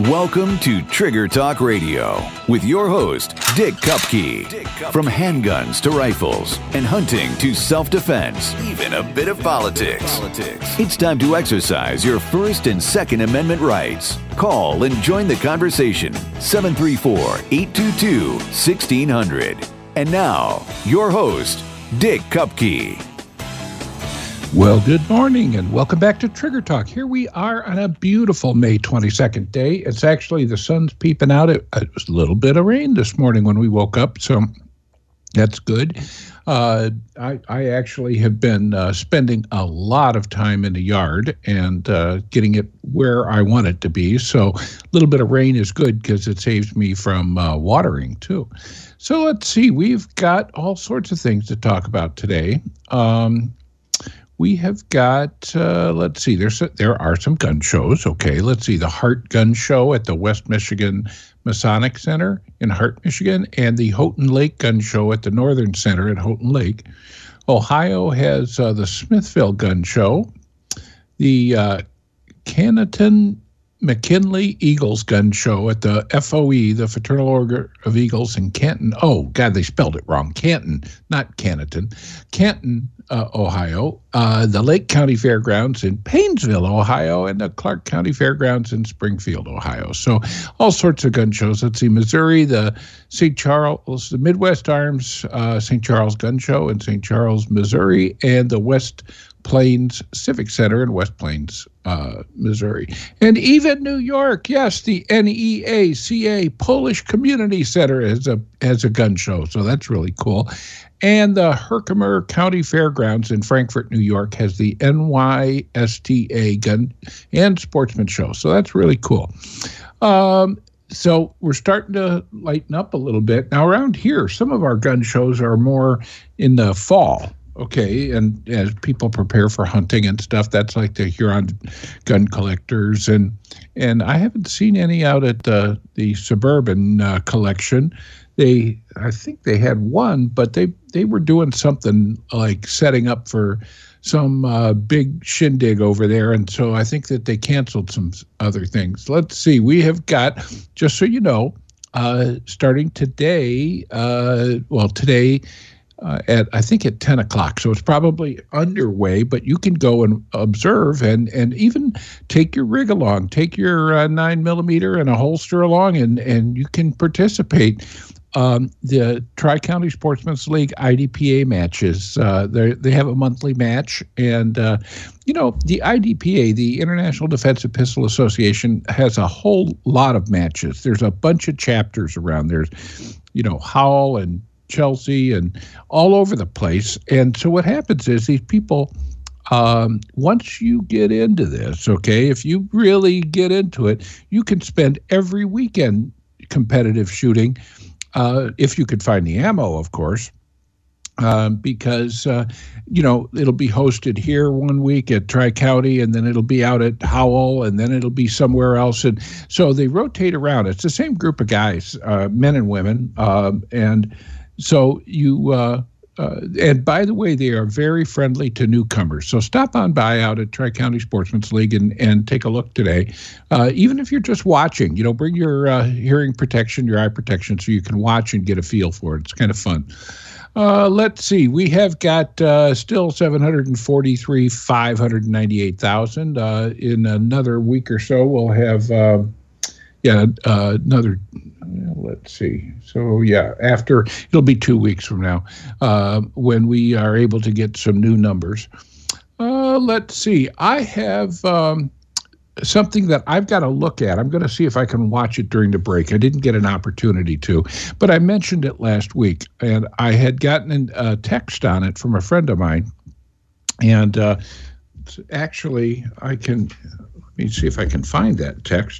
Welcome to Trigger Talk Radio with your host, Dick Kupke. From handguns to rifles and hunting to self-defense, even a bit of politics. It's time to exercise your First and Second Amendment rights. Call and join the conversation. 734-822-1600. And now, your host, Dick Kupke. Well, good morning and welcome back to Trigger Talk. Here we are on a beautiful May 22nd day. It's actually the sun's peeping out. It was a little bit of rain this morning when we woke up, so that's good. I actually have been spending a lot of time in the yard and getting it where I want it to be. So a little bit of rain is good because it saves me from watering too. So let's see. We've got all sorts of things to talk about today. We have got, let's see, there are some gun shows. Okay, let's see, the Hart Gun Show at the West Michigan Masonic Center in Hart, Michigan, and the Houghton Lake Gun Show at the Northern Center at Houghton Lake. Ohio has the Smithville Gun Show, the Canton McKinley Eagles Gun Show at the FOE, the Fraternal Order of Eagles in Canton. Oh, God, they spelled it wrong. Canton, not Canton. Canton, Ohio. The Lake County Fairgrounds in Paynesville, Ohio, and the Clark County Fairgrounds in Springfield, Ohio. So all sorts of gun shows. Let's see, Missouri, the St. Charles, the Midwest Arms St. Charles Gun Show in St. Charles, Missouri, and the West Plains Civic Center in West Plains, Missouri. And even New York, yes, the NEACA Polish Community Center has a gun show, so that's really cool. And the Herkimer County Fairgrounds in Frankfort, New York has the NYSTA Gun and Sportsman Show, so that's really cool. So we're starting to lighten up a little bit. Now around here, some of our gun shows are more in the fall. Okay, and as people prepare for hunting and stuff, that's like the Huron Gun Collectors, and I haven't seen any out at the Suburban collection. I think they had one, but they were doing something like setting up for some big shindig over there, and so I think that they canceled some other things. Let's see, we have got, just so you know, starting today, today. I think at 10 o'clock. So it's probably underway, but you can go and observe and even take your rig along, take your 9mm and a holster along, and you can participate. The Tri-County Sportsman's League IDPA matches, they have a monthly match. And, the IDPA, the International Defensive Pistol Association, has a whole lot of matches. There's a bunch of chapters around. There's, Howell and Chelsea and all over the place. And so what happens is these people, once you get into this, okay, if you really get into it, you can spend every weekend competitive shooting, if you could find the ammo, of course, because, it'll be hosted here one week at Tri-County, and then it'll be out at Howell, and then it'll be somewhere else. And so they rotate around. It's the same group of guys, men and women, and so you, and by the way, they are very friendly to newcomers. So stop on by out at Tri-County Sportsman's League and take a look today. Even if you're just watching, bring your hearing protection, your eye protection, so you can watch and get a feel for it. It's kind of fun. Let's see. We have got still 743, 598,000. In another week or so, we'll have another. Let's see. So, after, it'll be 2 weeks from now when we are able to get some new numbers. Let's see. I have something that I've got to look at. I'm going to see if I can watch it during the break. I didn't get an opportunity to, but I mentioned it last week, and I had gotten a text on it from a friend of mine. And actually, let me see if I can find that text.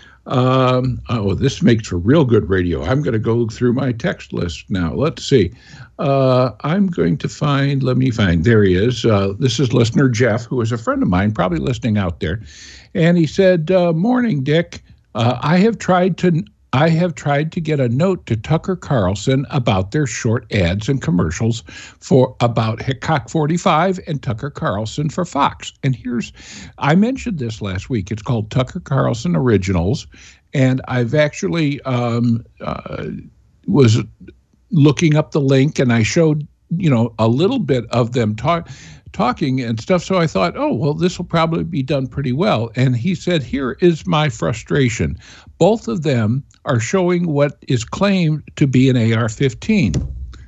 This makes for real good radio. I'm going to go through my text list now. Let's see. I'm going to find, there he is. This is listener Jeff, who is a friend of mine, probably listening out there. And he said, morning, Dick. I have tried to I have tried to get a note to Tucker Carlson about their short ads and commercials for about Hickok 45 and Tucker Carlson for Fox. And I mentioned this last week. It's called Tucker Carlson Originals. And I've actually was looking up the link, and I showed, a little bit of them talking and stuff. So I thought, oh, well, this will probably be done pretty well. And he said, here is my frustration. Both of them are showing what is claimed to be an AR-15,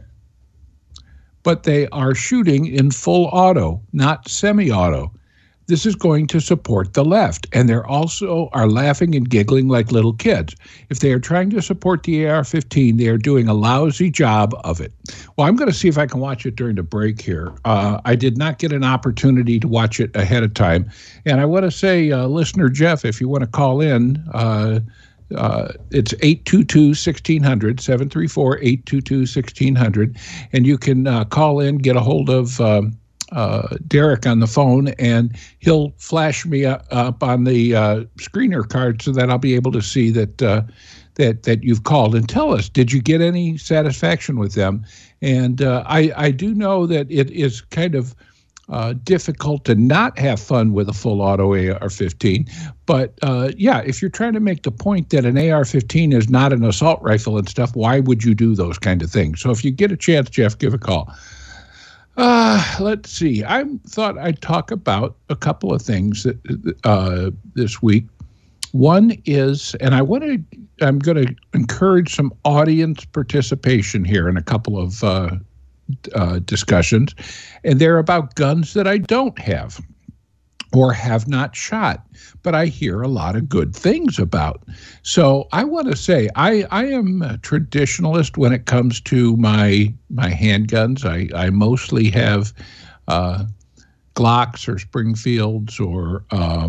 but they are shooting in full auto, not semi-auto. This is going to support the left, and they also are laughing and giggling like little kids. If they are trying to support the AR-15, they are doing a lousy job of it. Well, I'm going to see if I can watch it during the break here. I did not get an opportunity to watch it ahead of time, and I want to say, listener Jeff, if you want to call in, it's 822-1600, 734-822-1600, and you can call in, get a hold of Derek on the phone, and he'll flash me up on the screener card so that I'll be able to see that you've called, and tell us, did you get any satisfaction with them? And I do know that it is kind of difficult to not have fun with a full auto AR-15, but if you're trying to make the point that an AR-15 is not an assault rifle and stuff, why would you do those kind of things? So if you get a chance, Jeff, give a call. Let's see. I thought I'd talk about a couple of things this week. One is, and I'm going to encourage some audience participation here in a couple of discussions, and they're about guns that I don't have or have not shot, but I hear a lot of good things about. So I want to say I am a traditionalist when it comes to my handguns. I mostly have Glocks or Springfields or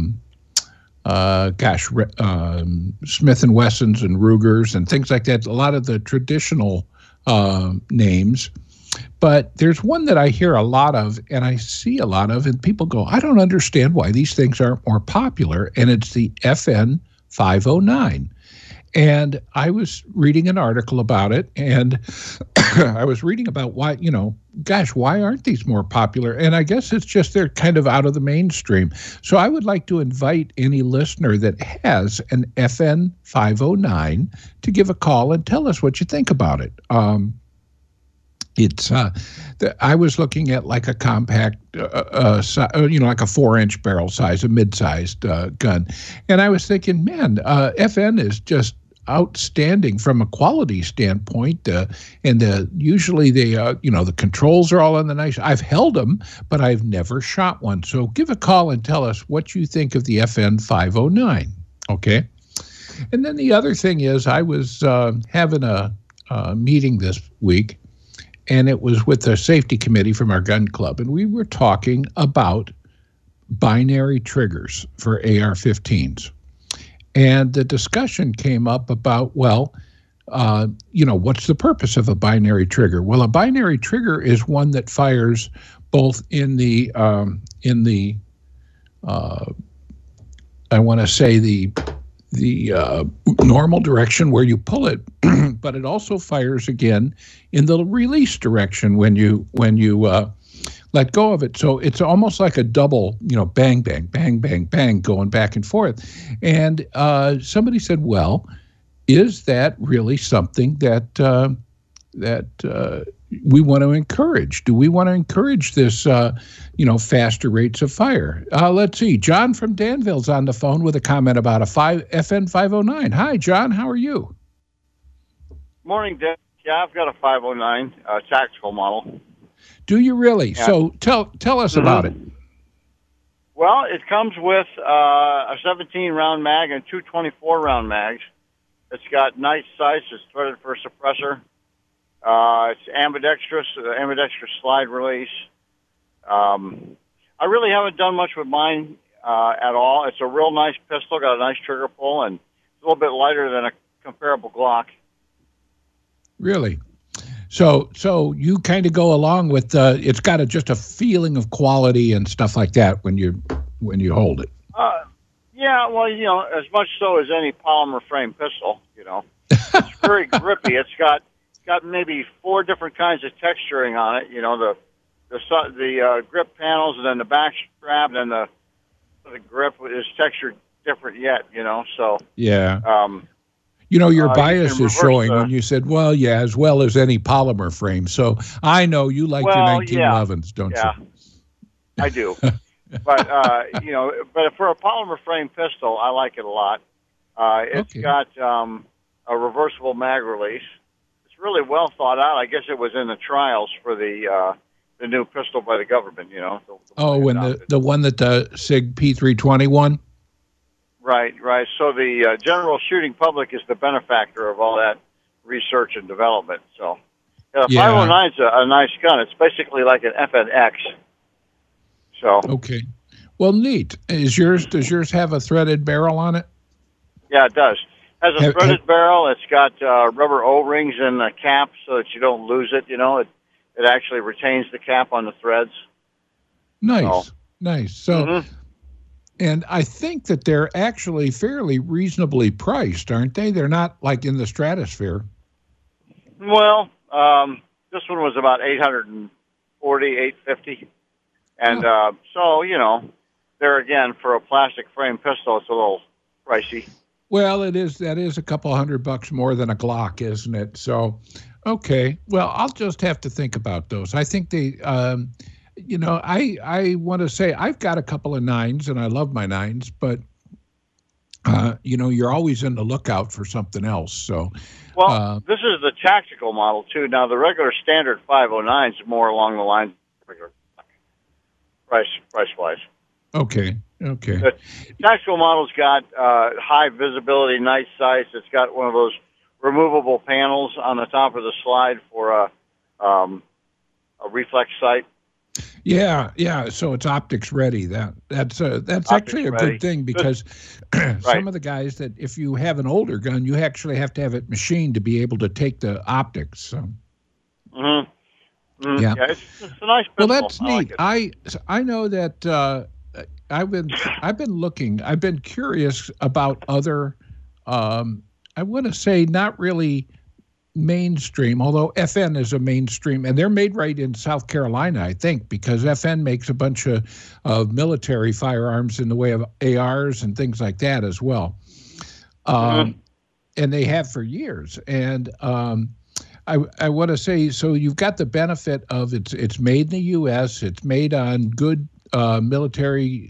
Smith & Wessons and Rugers and things like that, a lot of the traditional names. But there's one that I hear a lot of and I see a lot of, and people go, I don't understand why these things aren't more popular, and it's the FN 509. And I was reading an article about it, and I was reading about why, why aren't these more popular? And I guess it's just they're kind of out of the mainstream. So I would like to invite any listener that has an FN 509 to give a call and tell us what you think about it. I was looking at like a compact, like a 4-inch barrel size, a mid-sized gun. And I was thinking, man, FN is just outstanding from a quality standpoint. Usually the controls are all on the nice. I've held them, but I've never shot one. So give a call and tell us what you think of the FN 509. Okay. And then the other thing is I was having a meeting this week, and it was with the safety committee from our gun club, and we were talking about binary triggers for AR-15s. And the discussion came up about, what's the purpose of a binary trigger? Well, a binary trigger is one that fires both in the normal direction where you pull it, but it also fires again in the release direction when you let go of it. So it's almost like a double, bang, bang, bang, bang, bang, going back and forth. And somebody said, well, is that really something that we want to encourage? Do we want to encourage this, faster rates of fire? Let's see. John from Danville's on the phone with a comment about a FN 509. Hi, John. How are you? Morning, Dick. Yeah, I've got a 509 tactical model. Do you really? Yeah. So tell us about it. Well, it comes with a 17-round mag and two 24-round mags. It's got nice sights. It's threaded for a suppressor. It's ambidextrous slide release. I really haven't done much with mine at all. It's a real nice pistol, got a nice trigger pull, and it's a little bit lighter than a comparable Glock. Really? So you kind of go along with it's got just a feeling of quality and stuff like that when you hold it. Yeah, well, as much so as any polymer frame pistol, It's very grippy. It's got maybe 4 different kinds of texturing on it. You know, the grip panels, and then the back strap, and then the grip is textured different yet. You know, so yeah. You know, your bias is showing when you said, well, yeah, as well as any polymer frame. So I know you like your 1911s, don't you? I do. But, you know, but for a polymer frame pistol, I like it a lot. It's got a reversible mag release. It's really well thought out. I guess it was in the trials for the new pistol by the government, you know. When the one that the SIG P320 won? Right. So the general shooting public is the benefactor of all that research and development. So, the 509 is a nice gun. It's basically like an FNX. So. Okay. Well, neat. Does yours have a threaded barrel on it? Yeah, it does. It has a threaded barrel. It's got rubber O-rings in the cap so that you don't lose it. You know, it actually retains the cap on the threads. Nice. So. And I think that they're actually fairly reasonably priced, aren't they? They're not like in the stratosphere. Well, this one was about $840, $850. And so, you know, there again, for a plastic frame pistol, it's a little pricey. Well, that is a couple $100 more than a Glock, isn't it? So, okay. Well, I'll just have to think about those. I think they... you know, I want to say I've got a couple of 9s, and I love my 9s, but, you know, you're always in the lookout for something else. So, well, this is the tactical model, too. Now, the regular standard 509 is more along the lines of regular price-wise. Okay. The tactical model's got high visibility, nice sights. It's got one of those removable panels on the top of the slide for a reflex sight. Yeah. So it's optics ready. That's actually a good thing because some of the guys that if you have an older gun, you actually have to have it machined to be able to take the optics. So. Yeah, it's a nice pistol. Well, that's neat. Like I know that I've been looking. I've been curious about other. I want to say not really mainstream, although FN is a mainstream, and they're made right in South Carolina, I think, because FN makes a bunch of military firearms in the way of ARs and things like that as well. And they have for years. And I want to say, so you've got the benefit of it's made in the U.S., it's made on good military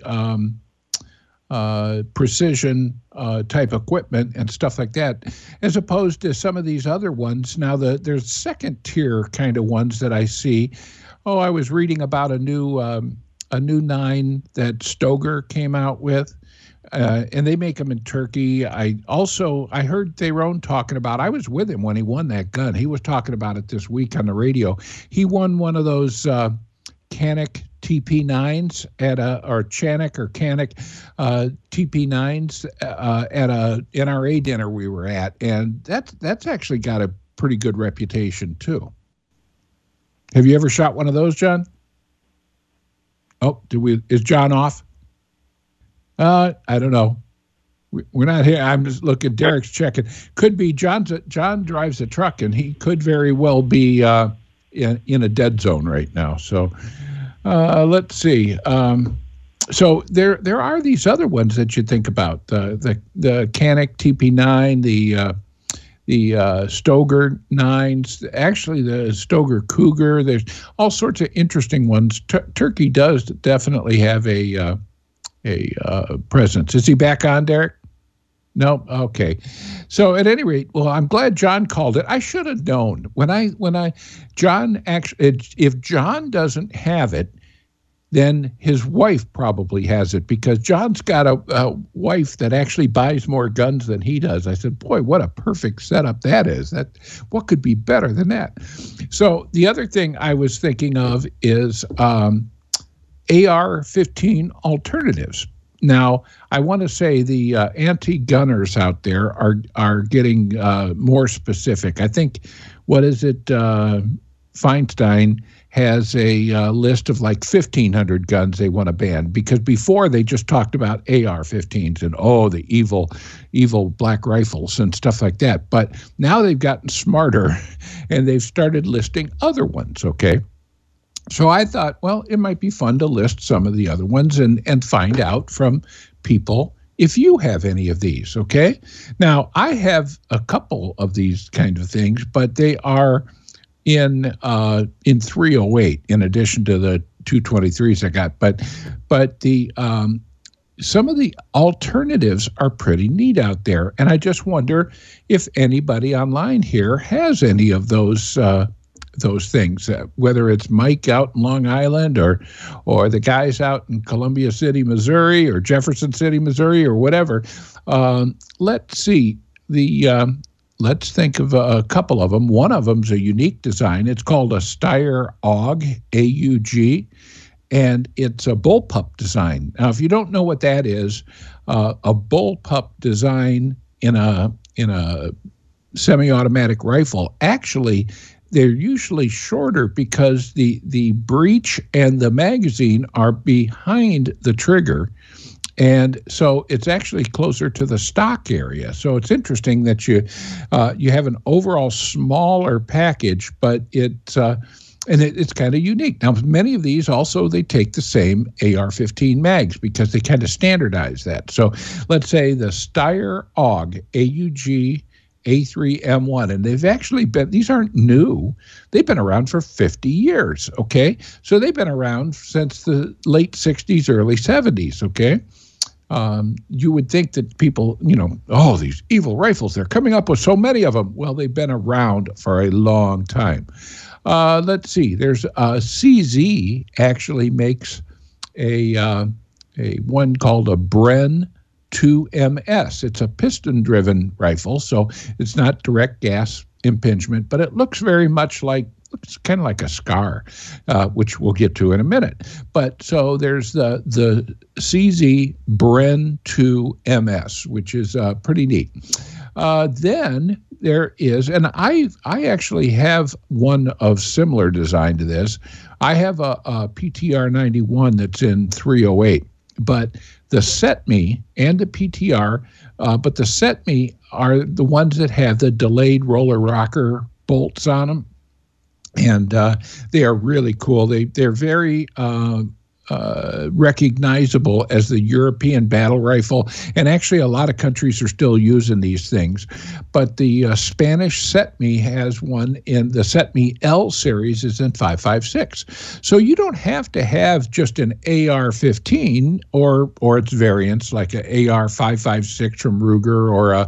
precision type equipment and stuff like that, as opposed to some of these other ones. Now, there's second tier kind of ones that I see. Oh, I was reading about a new 9 that Stoeger came out with, and they make them in Turkey. I heard Theron talking about. I was with him when he won that gun. He was talking about it this week on the radio. He won one of those Canik TP9s Canik TP9s at a NRA dinner we were at, and that's actually got a pretty good reputation too. Have you ever shot one of those, John? Oh, is John off? I don't know. We're not here. I'm just looking. Derek's checking. Could be John drives a truck, and he could very well be in a dead zone right now. So let's see. So there are these other ones that you think about. The Canik TP9, the Stoeger 9s, actually the Stoeger Cougar. There's all sorts of interesting ones. Turkey does definitely have a presence. Is he back on, Derek? No? Okay. So at any rate, well, I'm glad John called it. I should have known John actually, if John doesn't have it, then his wife probably has it, because John's got a wife that actually buys more guns than he does. I said, boy, what a perfect setup that is. What could be better than that? So the other thing I was thinking of is AR-15 alternatives. Now, I want to say the anti-gunners out there are getting more specific. I think, what is it, Feinstein has a list of like 1,500 guns they want to ban, because before they just talked about AR-15s and, the evil black rifles and stuff like that. But now they've gotten smarter and they've started listing other ones, okay? So I thought, well, it might be fun to list some of the other ones and find out from people if you have any of these, okay? Now, I have a couple of these kind of things, but they are in 308 in addition to the 223s I got. But the some of the alternatives are pretty neat out there, and I just wonder if anybody online here has any of those things, whether it's Mike out in Long Island or the guys out in Columbia City, Missouri, or Jefferson City, Missouri, or whatever. Let's see. Let's think of a couple of them. One of them's a unique design. It's called a Steyr AUG, AUG, and it's a bullpup design. Now, if you don't know what that is, a bullpup design in a semi-automatic rifle, actually, they're usually shorter because the breech and the magazine are behind the trigger. And so it's actually closer to the stock area. So it's interesting that you have an overall smaller package, but it's kind of unique. Now, many of these also, they take the same AR-15 mags because they kind of standardize that. So let's say the Steyr AUG, AUG A3M1, and they've actually been, these aren't new, they've been around for 50 years, okay? So they've been around since the late 60s, early 70s, okay? You would think that people, these evil rifles, they're coming up with so many of them. Well, they've been around for a long time. Let's see, there's CZ actually makes a one called a Bren 2MS. It's a piston-driven rifle, so it's not direct gas impingement, but it looks very much like, it's kind of like a SCAR, which we'll get to in a minute. But so there's the CZ Bren 2MS, which is pretty neat. Then there is, and I actually have one of similar design to this. I have a PTR 91 that's in 308, but the SETME and the PTR, but the SETME are the ones that have the delayed roller rocker bolts on them. And they are really cool. They're very recognizable as the European battle rifle. And actually, a lot of countries are still using these things. But the Spanish SETME has one in the SETME L series is in 5.56. So you don't have to have just an AR-15 or its variants like an AR 5.56 from Ruger or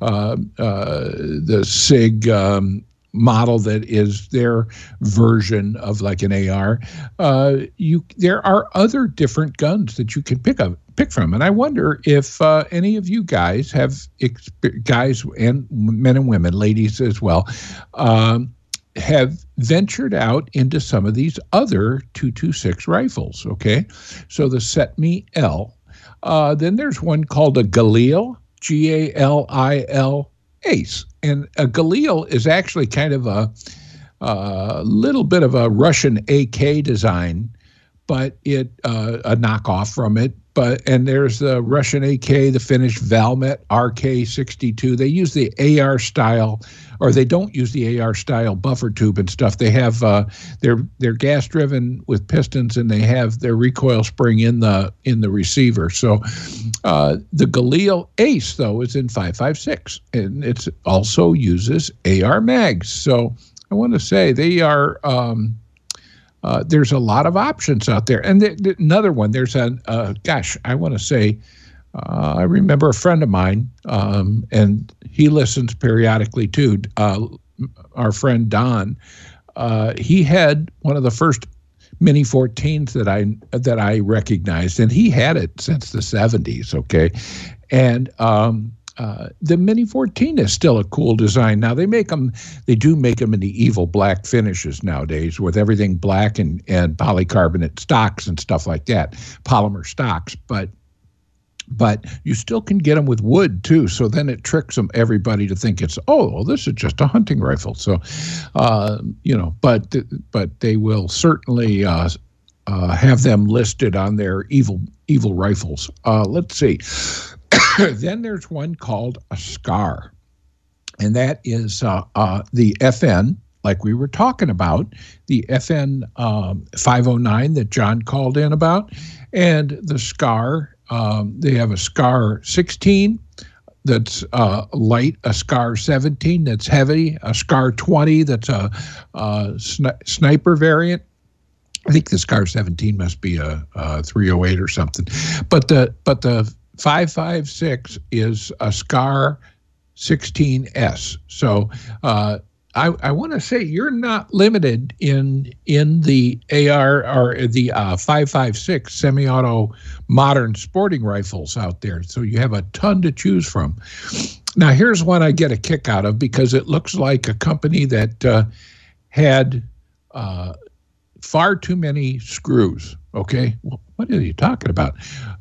the SIG model that is their version of like an AR. There are other different guns that you can pick from, and I wonder if any of you guys have guys and men and women, ladies as well, have ventured out into some of these other 226 rifles. Okay, so the SETME L. Then there's one called a Galil, Galil Ace. And a Galil is actually kind of a little bit of a Russian AK design, but a knockoff from it. And there's the Russian AK, the Finnish Valmet RK62. They use the AR style, or they don't use the AR style buffer tube and stuff. They have they're gas driven with pistons, and they have their recoil spring in the receiver. So the Galil Ace though is in 5.56, and it also uses AR mags. So I want to say they are. There's a lot of options out there. And another one, there's I want to say, I remember a friend of mine, and he listens periodically too, our friend Don. He had one of the first Mini 14s that I recognized, and he had it since the 70s, okay? And the Mini 14 is still a cool design. Now they do make them in the evil black finishes nowadays with everything black and polycarbonate stocks and stuff like that, polymer stocks. But But you still can get them with wood too, so then it tricks everybody to think it's, well, this is just a hunting rifle. So, but they will certainly have them listed on their evil rifles. Let's see. Then there's one called a SCAR, and that is the FN, like we were talking about, the FN 509 that John called in about, and the SCAR. They have a SCAR 16 that's light, a SCAR 17 that's heavy, a SCAR 20 that's a sniper variant. I think the SCAR 17 must be a 308 or something. But the 5.56 is a SCAR 16S. So I want to say you're not limited in the AR or the 5.56 semi-auto modern sporting rifles out there. So you have a ton to choose from. Now, here's one I get a kick out of because it looks like a company that had far too many screws. Okay, well, what are you talking about?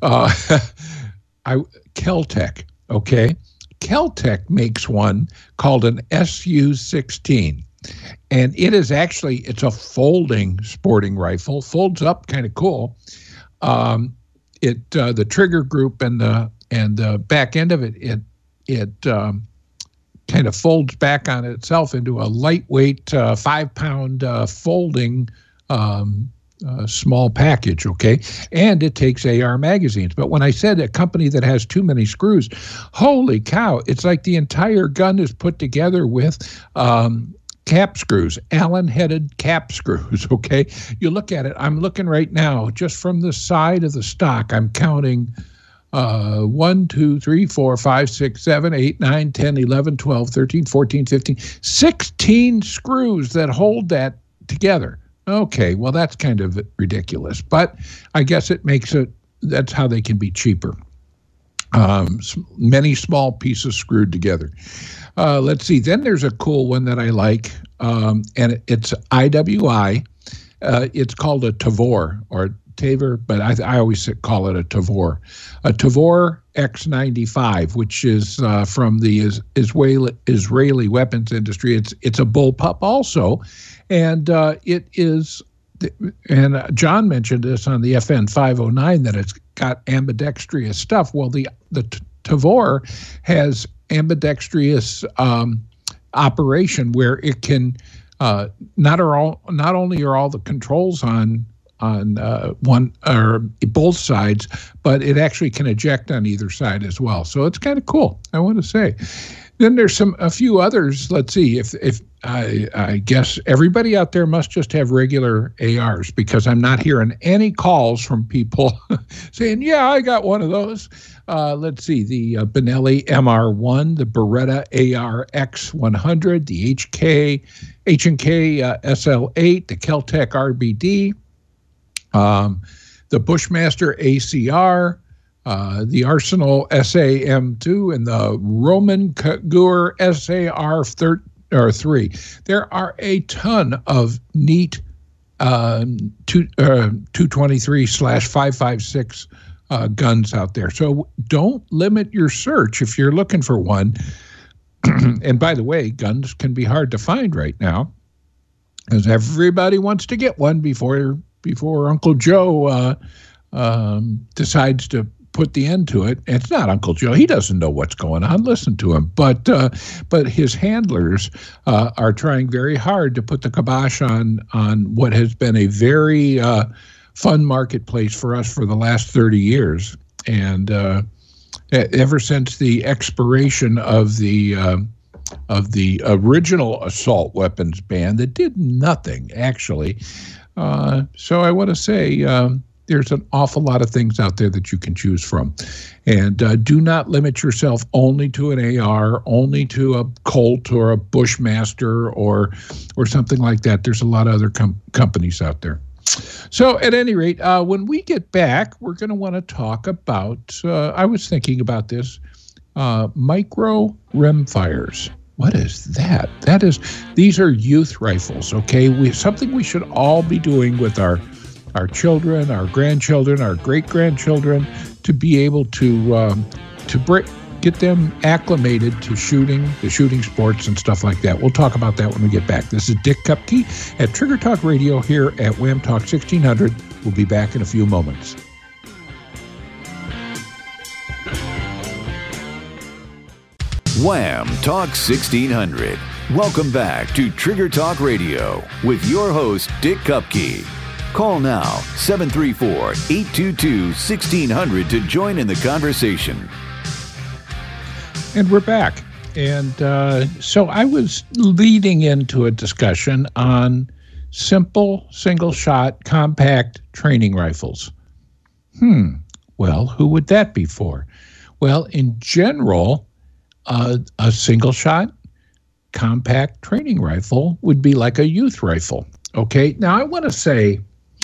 Kel-Tec. Okay. Kel-Tec makes one called an SU-16, and it's a folding sporting rifle, folds up, kind of cool. The trigger group and the back end of it kind of folds back on itself into a lightweight 5-pound folding small package, okay? And it takes AR magazines. But when I said a company that has too many screws, holy cow, it's like the entire gun is put together with cap screws, Allen-headed cap screws, okay? You look at it, I'm looking right now, just from the side of the stock, I'm counting 1, 2, 3, 4, 5, 6, 7, 8, 9, 10, 11, 12, 13, 14, 15, 16 screws that hold that together. Okay, well, that's kind of ridiculous, but I guess it makes it, that's how they can be cheaper. Many small pieces screwed together. Let's see, then there's a cool one that I like, and it's IWI. It's called a Tavor, or Tavor, but I always call it a Tavor. A Tavor X95, which is from the Israeli weapons industry. It's a bullpup also, and it is. And John mentioned this on the FN 509 that it's got ambidextrous stuff. Well, the Tavor has ambidextrous operation where it can not only are all the controls on one or both sides, but it actually can eject on either side as well. So it's kind of cool, I want to say. Then there's a few others. Let's see, if I guess everybody out there must just have regular ARs, because I'm not hearing any calls from people saying, yeah, I got one of those. Let's see, the Benelli MR1, the Beretta AR-X100, the H&K SL8, the Kel-Tec RBD, the Bushmaster ACR, the Arsenal SAM2, and the Roman Kagur SAR-3. There are a ton of neat 223/556 guns out there. So don't limit your search if you're looking for one. And by the way, guns can be hard to find right now, because everybody wants to get one before Uncle Joe decides to put the end to it. And it's not Uncle Joe. He doesn't know what's going on. Listen to him. But his handlers are trying very hard to put the kibosh on what has been a very fun marketplace for us for the last 30 years. And ever since the expiration of the original assault weapons ban that did nothing, actually. So I want to say there's an awful lot of things out there that you can choose from. And do not limit yourself only to an AR, only to a Colt or a Bushmaster or something like that. There's a lot of other companies out there. So at any rate, when we get back, we're going to want to talk about, I was thinking about this, micro rimfires. What is that? These are youth rifles, okay? Something we should all be doing with our our children, our grandchildren, our great-grandchildren, to be able to get them acclimated to shooting, the shooting sports and stuff like that. We'll talk about that when we get back. This is Dick Kupke at Trigger Talk Radio here at Wham Talk 1600. We'll be back in a few moments. Wham Talk 1600. Welcome back to Trigger Talk Radio with your host, Dick Kupke. Call now, 734-822-1600 to join in the conversation. And we're back. And so I was leading into a discussion on simple, single-shot, compact training rifles. Well, who would that be for? Well, in general, a single-shot, compact training rifle would be like a youth rifle. Okay, now I want to say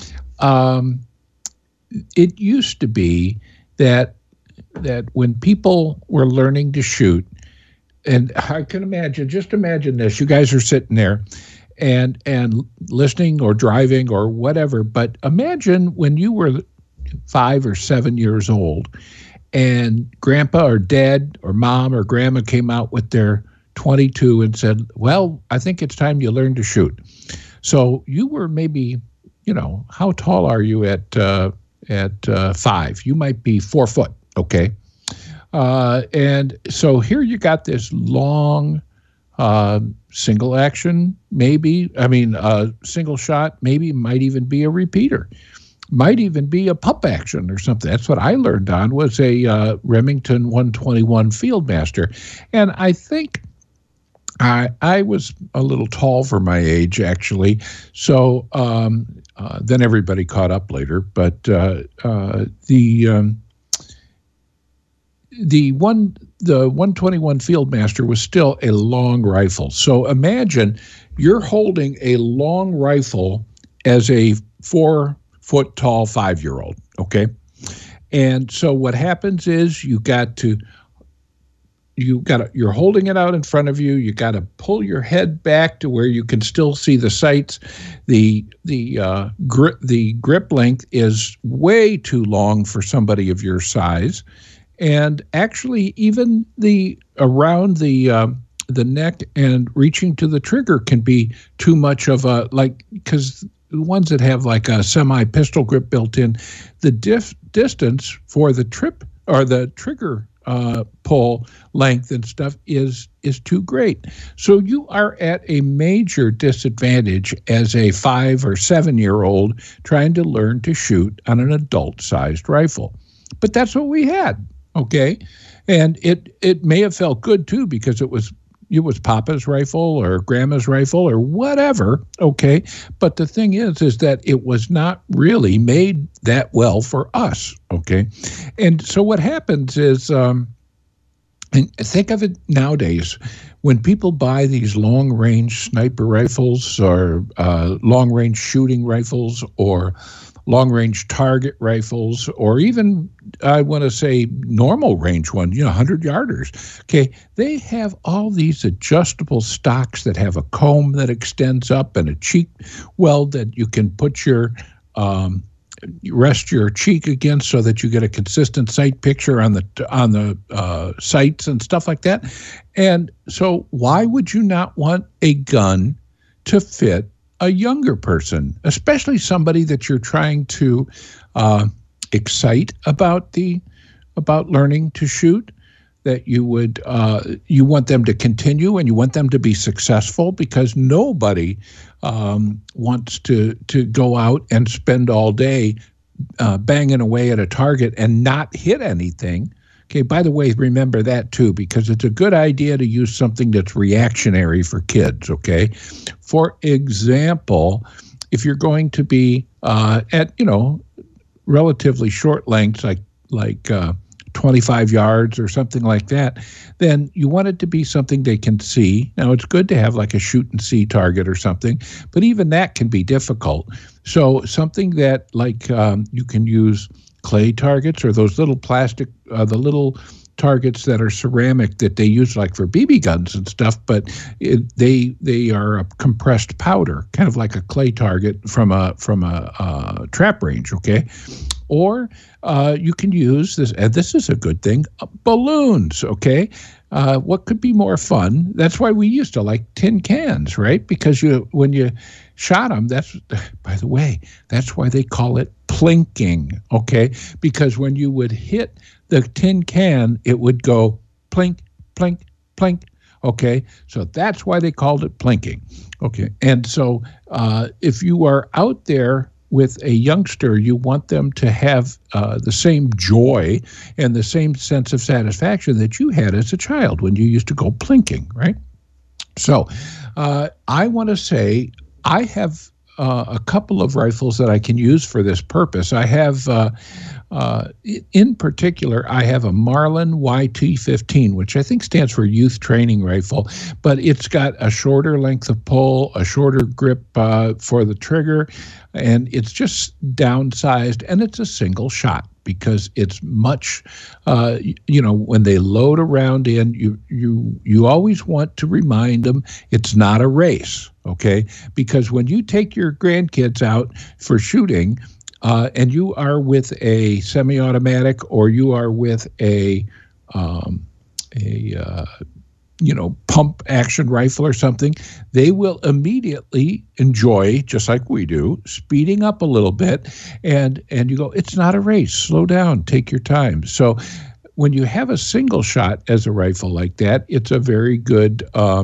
it used to be that when people were learning to shoot, and I can imagine, just imagine this, you guys are sitting there and listening or driving or whatever, but imagine when you were 5 or 7 years old and grandpa or dad or mom or grandma came out with their .22 and said, well, I think it's time you learn to shoot. So you were maybe, how tall are you at 5? You might be 4 foot. Okay. And so here you got this long single action, single shot, maybe might even be a repeater, might even be a pump action or something. That's what I learned on, was a Remington 121 Fieldmaster. And I think I was a little tall for my age, actually. So then everybody caught up later. But the 121 Fieldmaster was still a long rifle. So imagine you're holding a long rifle as a 4 foot tall 5-year-old. Okay. And so what happens is you're holding it out in front of you. You got to pull your head back to where you can still see the sights. The grip length is way too long for somebody of your size. And actually, even around the neck and reaching to the trigger can be too much of because the ones that have like a semi-pistol grip built in, the distance for the trip or the trigger pull length and stuff is too great. So you are at a major disadvantage as a 5 or 7-year-old trying to learn to shoot on an adult-sized rifle. But that's what we had. Okay, and it may have felt good too because it was Papa's rifle or Grandma's rifle or whatever. Okay, but the thing is that it was not really made that well for us. Okay, and so what happens is, and think of it nowadays, when people buy these long-range sniper rifles or long-range shooting rifles or long-range target rifles, or even, I want to say, normal range one, 100-yarders. Okay, they have all these adjustable stocks that have a comb that extends up and a cheek weld that you can put rest your cheek against so that you get a consistent sight picture on the sights and stuff like that. And so why would you not want a gun to fit a younger person, especially somebody that you're trying to excite about learning to shoot, that you want them to continue and you want them to be successful, because nobody wants to go out and spend all day banging away at a target and not hit anything. Okay, by the way, remember that too, because it's a good idea to use something that's reactionary for kids, okay? For example, if you're going to be at, relatively short lengths, like 25 yards or something like that, then you want it to be something they can see. Now, it's good to have like a shoot and see target or something, but even that can be difficult. So something that you can use clay targets or those little plastic, the little targets that are ceramic that they use like for BB guns and stuff, but they are a compressed powder, kind of like a clay target from a trap range, okay? Or you can use this, and this is a good thing, balloons, okay? What could be more fun? That's why we used to like tin cans, right? Because when you shot them, by the way, that's why they call it plinking, okay? Because when you would hit the tin can, it would go plink, plink, plink, okay? So that's why they called it plinking, okay? And so if you are out there with a youngster, you want them to have the same joy and the same sense of satisfaction that you had as a child when you used to go plinking, right? So I want to say I have a couple of rifles that I can use for this purpose. I have, in particular, I have a Marlin YT-15, which I think stands for Youth Training Rifle, but it's got a shorter length of pull, a shorter grip for the trigger, and it's just downsized, and it's a single shot because it's much, when they load a round in, you always want to remind them it's not a race, okay? Because when you take your grandkids out for shooting, and you are with a semi-automatic or you are with a pump action rifle or something, they will immediately enjoy, just like we do, speeding up a little bit, and you go, it's not a race, slow down, take your time. So when you have a single shot as a rifle like that, it's a very good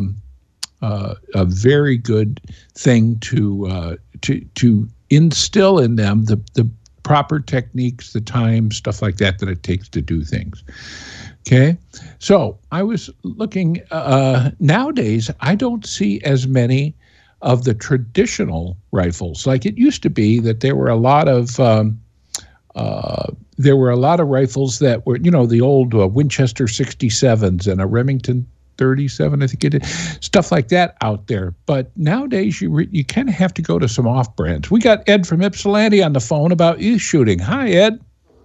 thing to instill in them the proper techniques, the time, stuff like that it takes to do things. Okay, so I was looking, nowadays, I don't see as many of the traditional rifles. Like it used to be that there were a lot of rifles that were, the old Winchester 67s and a Remington 37, I think it is, stuff like that out there. But nowadays, you kind of have to go to some off-brands. We got Ed from Ypsilanti on the phone about youth shooting. Hi, Ed.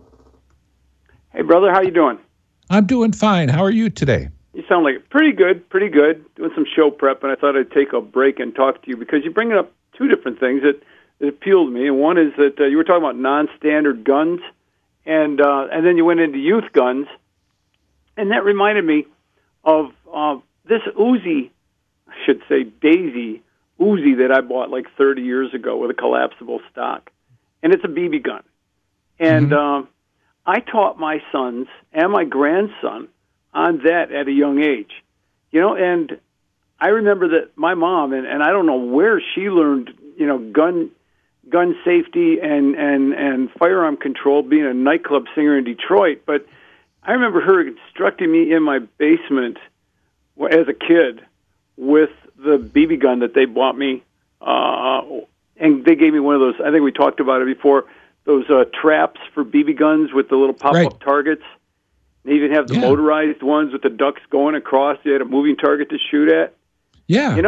Hey, brother, how you doing? I'm doing fine. How are you today? You sound like pretty good. Doing some show prep, and I thought I'd take a break and talk to you because you're bringing up two different things that appeal to me. And one is that you were talking about non-standard guns, and then you went into youth guns, and that reminded me of this Uzi, I should say Daisy Uzi that I bought like 30 years ago with a collapsible stock, and it's a BB gun, and I taught my sons and my grandson on that at a young age, and I remember that my mom, and I don't know where she learned, gun safety and firearm control, being a nightclub singer in Detroit, but I remember her instructing me in my basement as a kid with the BB gun that they bought me, and they gave me one of those, I think we talked about it before, those traps for BB guns with the little pop-up targets. They even have the motorized ones with the ducks going across. You had a moving target to shoot at. Yeah.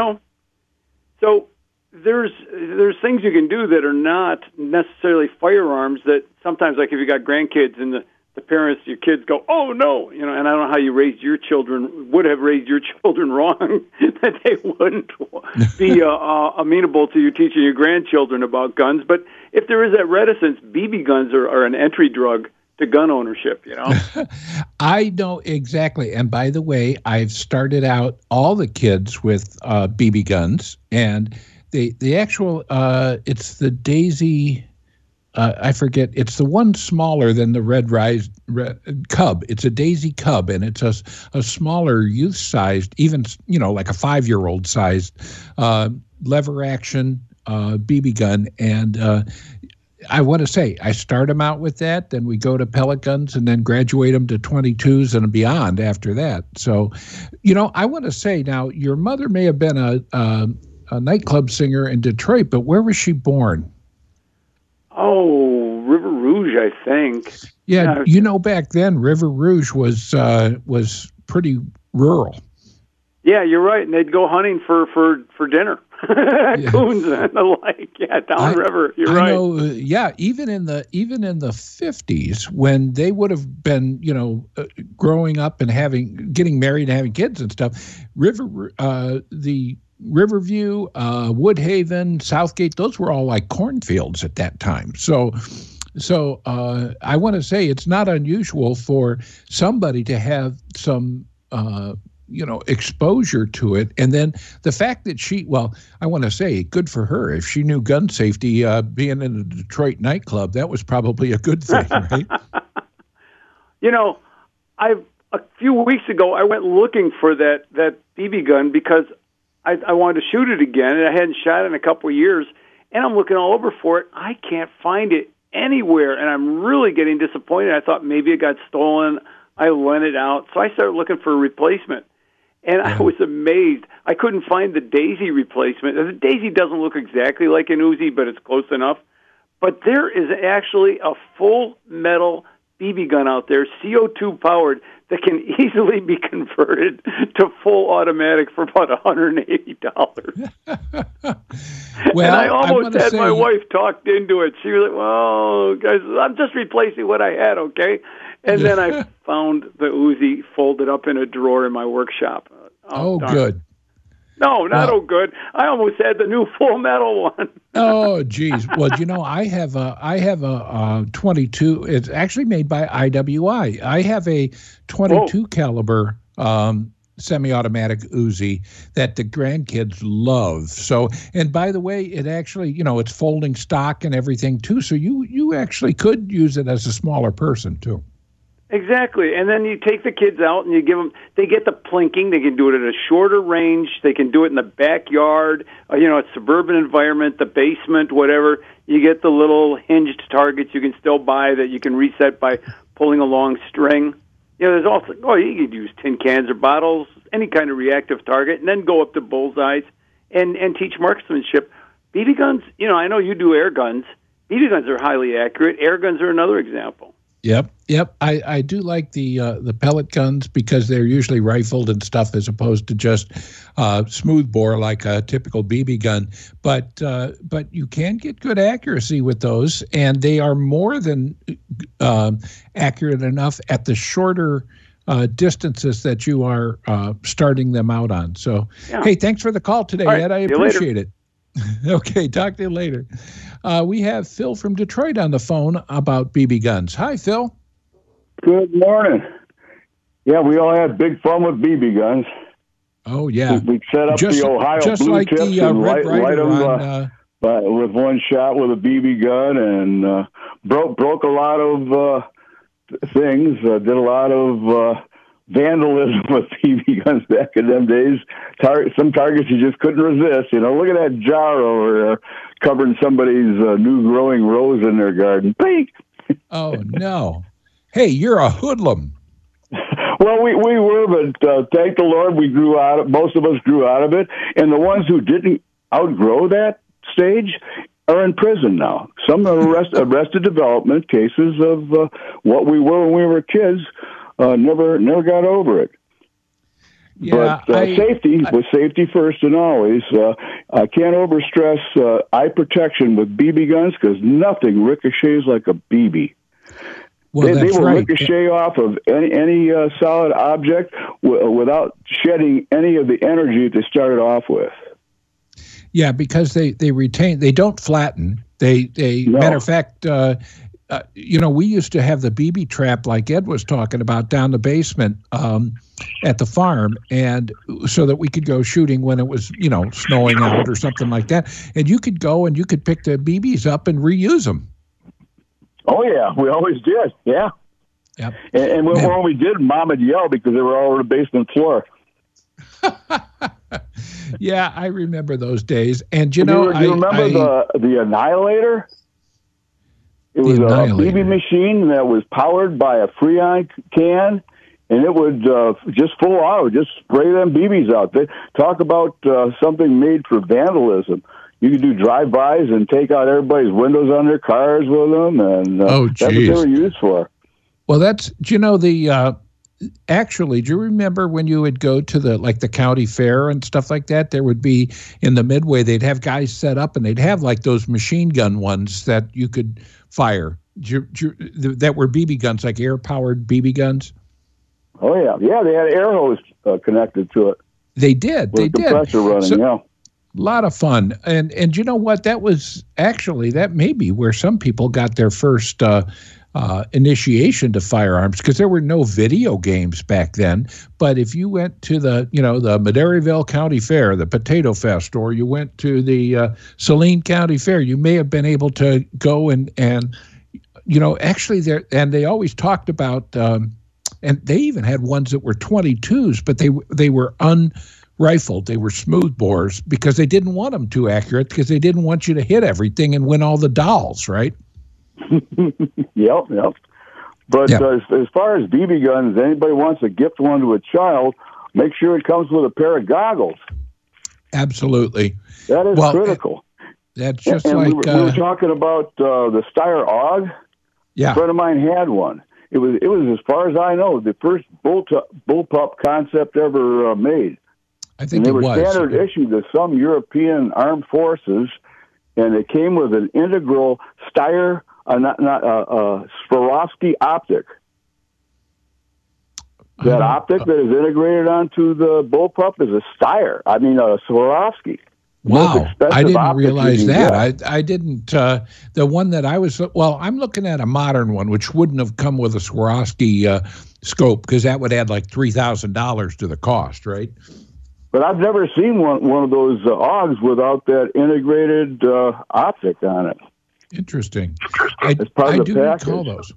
So there's things you can do that are not necessarily firearms that sometimes, like if you got grandkids and the parents, your kids go, oh, no, and I don't know how you would have raised your children wrong, that they wouldn't be amenable to you teaching your grandchildren about guns. But if there is that reticence, BB guns are an entry drug to gun ownership, I know exactly. And by the way, I've started out all the kids with BB guns, and the actual, it's the Daisy... I forget. It's the one smaller than the Red Cub. It's a Daisy Cub, and it's a smaller youth-sized, even like a 5-year-old sized lever action BB gun. And I want to say I start them out with that, then we go to pellet guns, and then graduate them to 22s and beyond after that. So, I want to say now your mother may have been a nightclub singer in Detroit, but where was she born? Oh, River Rouge, I think. Yeah, back then River Rouge was pretty rural. Yeah, you're right, and they'd go hunting for dinner. coons and the like. Yeah, downriver. You're right. I know, even in the 50s, when they would have been, growing up and getting married and having kids and stuff, the Riverview, Woodhaven, Southgate, those were all like cornfields at that time. So I want to say it's not unusual for somebody to have some exposure to it. And then the fact that I want to say good for her. If she knew gun safety, being in a Detroit nightclub, that was probably a good thing, right? A few weeks ago, I went looking for that BB gun because I wanted to shoot it again, and I hadn't shot it in a couple of years, and I'm looking all over for it. I can't find it anywhere, and I'm really getting disappointed. I thought maybe it got stolen. I lent it out, so I started looking for a replacement. And I was amazed. I couldn't find the Daisy replacement. The Daisy doesn't look exactly like an Uzi, but it's close enough. But there is actually a full metal BB gun out there, CO2 powered, that can easily be converted to full automatic for about $180. Well, and I almost had my wife talked into it. She was like, "Well, guys, I'm just replacing what I had, okay?" And then I found the Uzi folded up in a drawer in my workshop. Oh, good. No, not good. I almost had the new full metal one. Oh, geez. Well, I have a 22. It's actually made by IWI. I have a 22 caliber semi-automatic Uzi that the grandkids love. So, and by the way, it actually, it's folding stock and everything too. So you actually could use it as a smaller person too. Exactly. And then you take the kids out and you give them, they get the plinking. They can do it at a shorter range. They can do it in the backyard, a suburban environment, the basement, whatever. You get the little hinged targets you can still buy that you can reset by pulling a long string. There's also, you could use tin cans or bottles, any kind of reactive target, and then go up to bullseyes and teach marksmanship. BB guns, I know you do air guns. BB guns are highly accurate. Air guns are another example. Yep. I do like the pellet guns because they're usually rifled and stuff as opposed to just smooth bore like a typical BB gun. But you can get good accuracy with those, and they are more than accurate enough at the shorter distances that you are starting them out on. So, Hey, thanks for the call today, Ed. I appreciate it. Okay, talk to you later. We have Phil from Detroit on the phone about BB guns. Hi, Phil. Good morning. Yeah, we all had big fun with BB guns. Oh, yeah. We set up the Ohio just blue like tips the and Red light Ryder them with one shot with a BB gun, and broke a lot of things. Did a lot of vandalism with BB guns back in them days. Some targets you just couldn't resist. Look at that jar over there covering somebody's new growing rose in their garden. Peek! Oh, no. Hey, you're a hoodlum. Well, we were, but thank the Lord we grew out of, most of us grew out of it. And the ones who didn't outgrow that stage are in prison now. Some are arrested development cases of what we were when we were kids. Never got over it. Yeah, but safety was safety first and always. I can't overstress eye protection with BB guns because nothing ricochets like a BB. Well, they will ricochet off of any solid object without shedding any of the energy that they started off with. Yeah, because they retain, they don't flatten. Matter of fact, we used to have the BB trap like Ed was talking about down the basement at the farm, and so that we could go shooting when it was, snowing out or something like that. And you could go and you could pick the BBs up and reuse them. Oh, yeah, we always did, yeah. Yep. And when we did, Mom would yell because they were all over the basement floor. Yeah, I remember those days. And, you remember the Annihilator? It was a BB machine that was powered by a Freon can, and it would just full auto, just spray them BBs out. They talk about something made for vandalism. You could do drive-bys and take out everybody's windows on their cars with them, and that's what they were used for. Well, that's, actually, do you remember when you would go to the county fair and stuff like that? There would be in the midway, they'd have guys set up and they'd have like those machine gun ones that you could fire that were BB guns, like air-powered BB guns. Oh, yeah. Yeah, they had air hose connected to it. They did. With they compressor did. running, yeah. A lot of fun. And you know what? That may be where some people got their first initiation to firearms, because there were no video games back then. But if you went to the Maderaville County Fair, the Potato Fest, or you went to the Saline County Fair, you may have been able to go and actually there, and they always talked about, and they even had ones that were 22s, but they were unrifled. They were smooth bores because they didn't want them too accurate, because they didn't want you to hit everything and win all the dolls, right? Yep. But Yep. As far as BB guns, anybody wants to gift one to a child, make sure it comes with a pair of goggles. Absolutely. That is critical. That's just and like we were talking about the Steyr AUG. Yeah. A friend of mine had one. It was as far as I know the first bullpup concept ever made. I think it it was was standard issue to some European armed forces, and it came with an integral Steyr, Swarovski optic. That optic that is integrated onto the bullpup is a Steyr. I mean, a Swarovski. Wow, I didn't realize that. Get. I didn't. The one that I was, I'm looking at a modern one, which wouldn't have come with a Swarovski scope, because that would add like $3,000 to the cost, right? But I've never seen one of those AUGs without that integrated optic on it. Interesting. It's part I of the do package. recall those.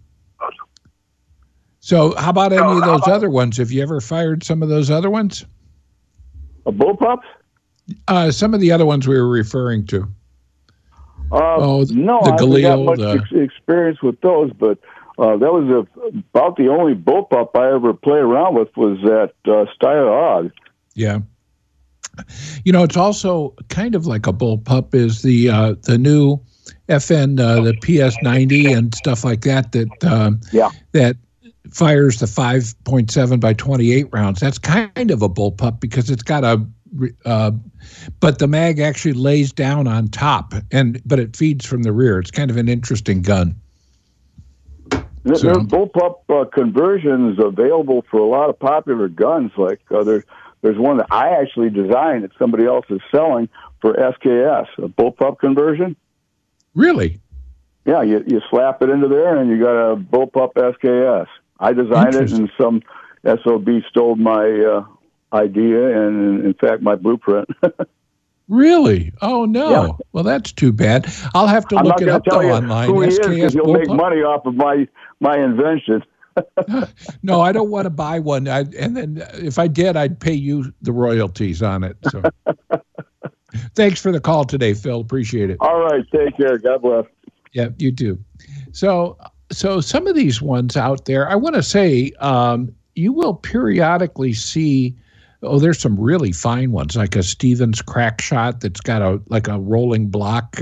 So how about any of those other ones? Have you ever fired some of those other ones? A bullpup? Some of the other ones we were referring to. No, the I Galil, haven't got much experience with those, but that was about the only bullpup I ever played around with was that Steyr AUG. Yeah. It's also kind of like a bullpup is the new FN, the PS90 and stuff like that that fires the 5.7 by 28 rounds. That's kind of a bullpup because it's got but the mag actually lays down on top, but it feeds from the rear. It's kind of an interesting gun. There's bullpup conversions available for a lot of popular guns. Like there's one that I actually designed that somebody else is selling for SKS, a bullpup conversion. Really? Yeah, you slap it into there and you got a bullpup SKS. I designed it and some SOB stole my idea and, in fact, my blueprint. Really? Oh, no. Yeah. Well, that's too bad. I'll have to look it up online. Who he is, because he'll make money off of my invention. No, I don't want to buy one. And then if I did, I'd pay you the royalties on it. So, thanks for the call today, Phil. Appreciate it. All right. Take care. God bless. Yeah, you too. So some of these ones out there, I want to say, you will periodically see. Oh, there's some really fine ones, like a Stevens crack shot that's got a rolling block.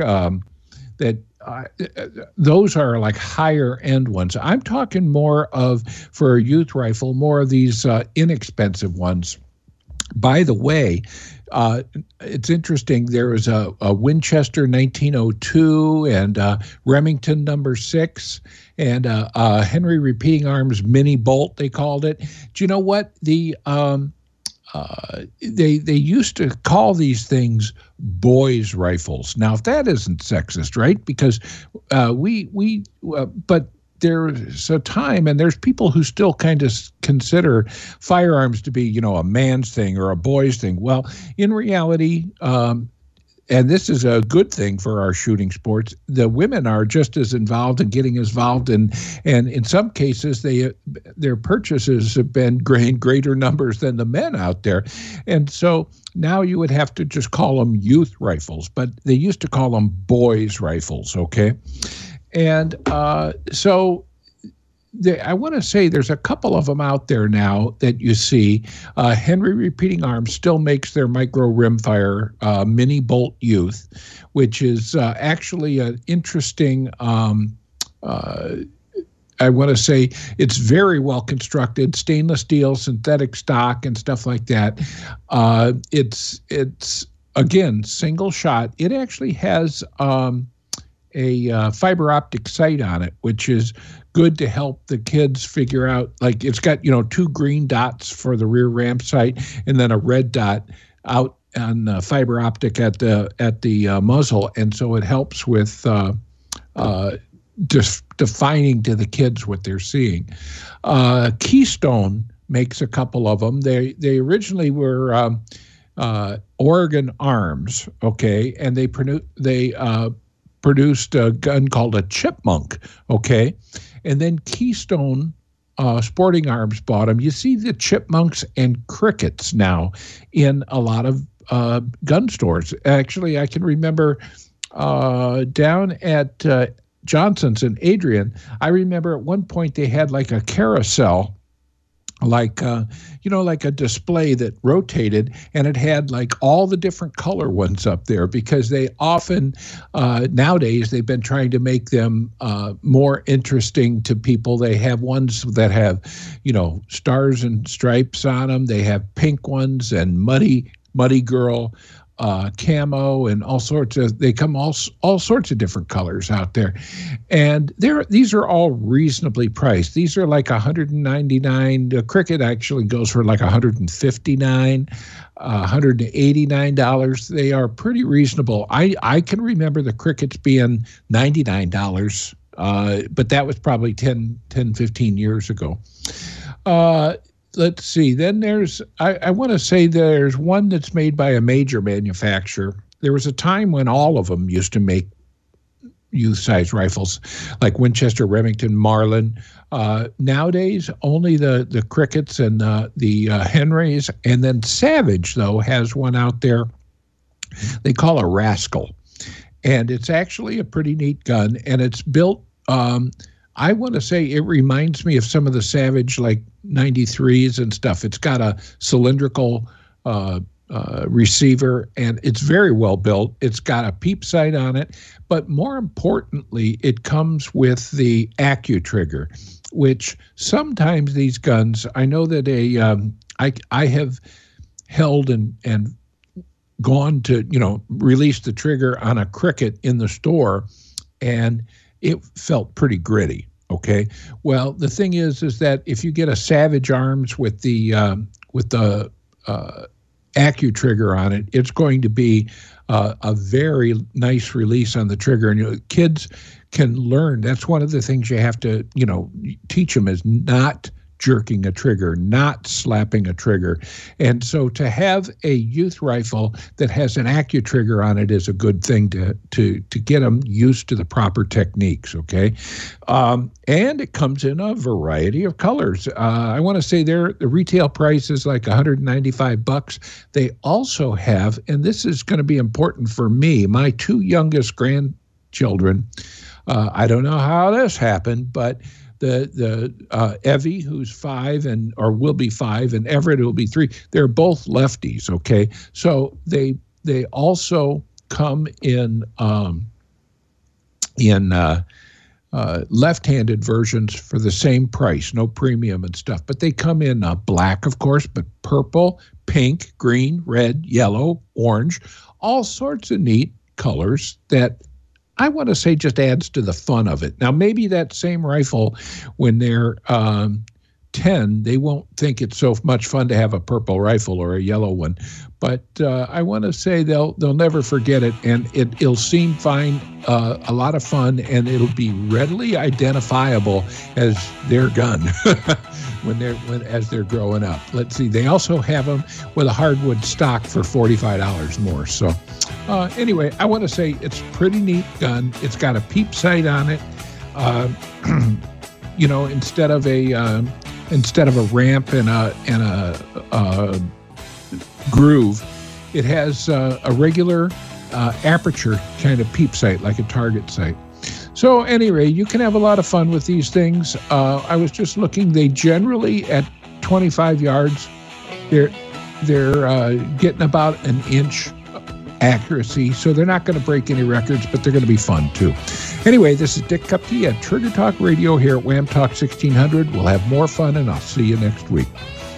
Those are like higher end ones. I'm talking more of, for a youth rifle, more of these inexpensive ones. By the way, it's interesting. There was a Winchester 1902 and Remington No. 6 and Henry Repeating Arms Mini Bolt, they called it. Do you know what? They used to call these things boys' rifles. Now, if that isn't sexist, right? Because but there's a time, and there's people who still kind of consider firearms to be, a man's thing or a boy's thing. Well, in reality, and this is a good thing for our shooting sports, the women are just as involved and getting involved, and in some cases their purchases have been in greater numbers than the men out there. And so now you would have to just call them youth rifles, but they used to call them boys' rifles, okay? And so I want to say there's a couple of them out there now that you see. Henry Repeating Arms still makes their micro rimfire Mini Bolt Youth, which is actually an interesting I want to say it's very well constructed, stainless steel, synthetic stock, and stuff like that. It's again single shot. It actually has a fiber optic sight on it, which is good to help the kids figure out. Like it's got 2 green dots for the rear ramp sight, and then a red dot out on fiber optic at the muzzle, and so it helps with defining to the kids what they're seeing. Keystone makes a couple of them. They originally were Oregon Arms, okay, and they produced a gun called a Chipmunk, okay, and then Keystone Sporting Arms bought them. You see the Chipmunks and Crickets now in a lot of gun stores. Actually, I can remember down at Johnson's in Adrian, I remember at one point they had like a carousel, like like a display that rotated, and it had like all the different color ones up there, because they often nowadays they've been trying to make them more interesting to people. They have ones that have stars and stripes on them. They have pink ones and muddy girl camo and all sorts of. They come all sorts of different colors out there, and these are all reasonably priced. These are like $199. The Cricket actually goes for like $159, $189. They are pretty reasonable. I can remember the Crickets being $99, but that was probably 10, 15 years ago. Let's see. Then I want to say there's one that's made by a major manufacturer. There was a time when all of them used to make youth-size rifles, like Winchester, Remington, Marlin. Nowadays, only the Crickets and the Henrys, and then Savage, though, has one out there they call a Rascal. And it's actually a pretty neat gun, and it's built I want to say it reminds me of some of the Savage, like 93s and stuff. It's got a cylindrical receiver, and it's very well built. It's got a peep sight on it, but more importantly, it comes with the AccuTrigger, which sometimes these guns, I know that I have held and gone to, release the trigger on a Cricket in the store, and it felt pretty gritty. Okay. Well, the thing is that if you get a Savage Arms with the AccuTrigger on it, it's going to be a very nice release on the trigger, and kids can learn. That's one of the things you have to teach them, is not jerking a trigger, not slapping a trigger. And so to have a youth rifle that has an AccuTrigger on it is a good thing to get them used to the proper techniques, okay? And it comes in a variety of colors. I want to say the retail price is like $195. They also have, and this is going to be important for me, my 2 youngest grandchildren, I don't know how this happened, but the Evie, who's 5 or will be 5, and Everett, who will be 3, they're both lefties, okay? So they also come in left-handed versions for the same price, no premium and stuff. But they come in black, of course, but purple, pink, green, red, yellow, orange, all sorts of neat colors that I want to say just adds to the fun of it. Now, maybe that same rifle, when they're 10, they won't think it's so much fun to have a purple rifle or a yellow one. But I want to say they'll never forget it, and it'll seem fine, a lot of fun, and it'll be readily identifiable as their gun as they're growing up. Let's see. They also have them with a hardwood stock for $45 more. So anyway, I want to say it's a pretty neat gun. It's got a peep sight on it. Instead of a ramp and a groove, it has a regular aperture kind of peep sight, like a target sight. So anyway, you can have a lot of fun with these things. I was just looking; they generally at 25 yards, they're getting about an inch accuracy, so they're not going to break any records, but they're going to be fun too. Anyway, this is Dick Kupke at Trigger Talk Radio here at Wham Talk 1600. We'll have more fun, and I'll see you next week.